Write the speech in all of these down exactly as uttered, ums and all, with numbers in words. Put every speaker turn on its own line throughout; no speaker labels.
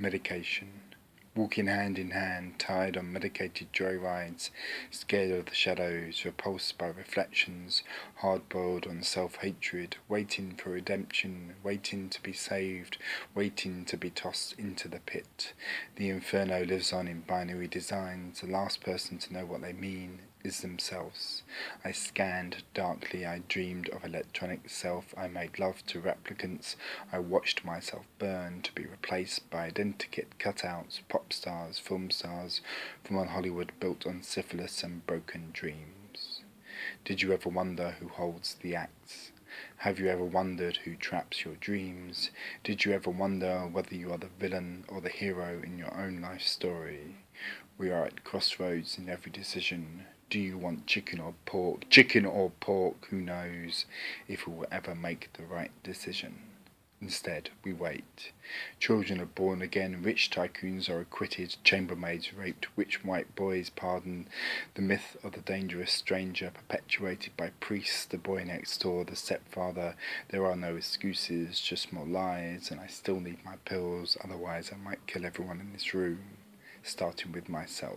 Medication. Walking hand in hand, tired on medicated joyrides, scared of the shadows, repulsed by reflections, hard-boiled on self-hatred, waiting for redemption, waiting to be saved, waiting to be tossed into the pit. The inferno lives on in binary designs. The last person to know what they mean is themselves. I scanned darkly, I dreamed of electronic self, I made love to replicants, I watched myself burn to be replaced by identikit cutouts, pop stars, film stars from on Hollywood built on syphilis and broken dreams. Did you ever wonder who holds the axe? Have you ever wondered who traps your dreams? Did you ever wonder whether you are the villain or the hero in your own life story? We are at crossroads in every decision. Do you want chicken or pork? Chicken or pork, who knows if we will ever make the right decision. Instead, we wait. Children are born again, rich tycoons are acquitted, chambermaids raped, rich white boys pardoned. The myth of the dangerous stranger perpetuated by priests, the boy next door, the stepfather. There are no excuses, just more lies, and I still need my pills, otherwise I might kill everyone in this room, starting with myself.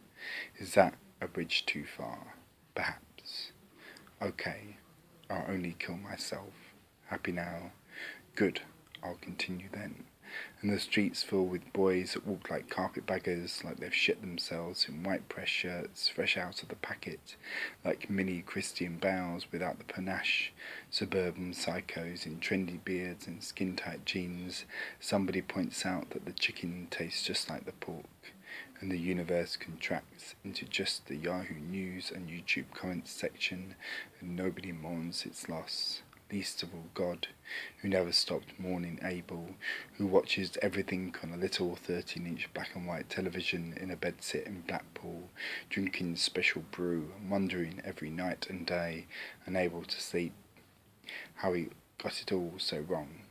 Is that a bridge too far? Perhaps. Okay, I'll only kill myself. Happy now? Good, I'll continue then. And the streets fill with boys that walk like carpetbaggers, like they've shit themselves, in white press shirts, fresh out of the packet, like mini Christian Bales without the panache, suburban psychos in trendy beards and skin-tight jeans. Somebody points out that the chicken tastes just like the pork, and the universe contracts into just the Yahoo News and YouTube comments section, and nobody mourns its loss. Least of all God, who never stopped mourning Abel, who watches everything on a little thirteen-inch black and white television in a bedsit in Blackpool, drinking special brew and wondering every night and day, unable to sleep, how he got it all so wrong.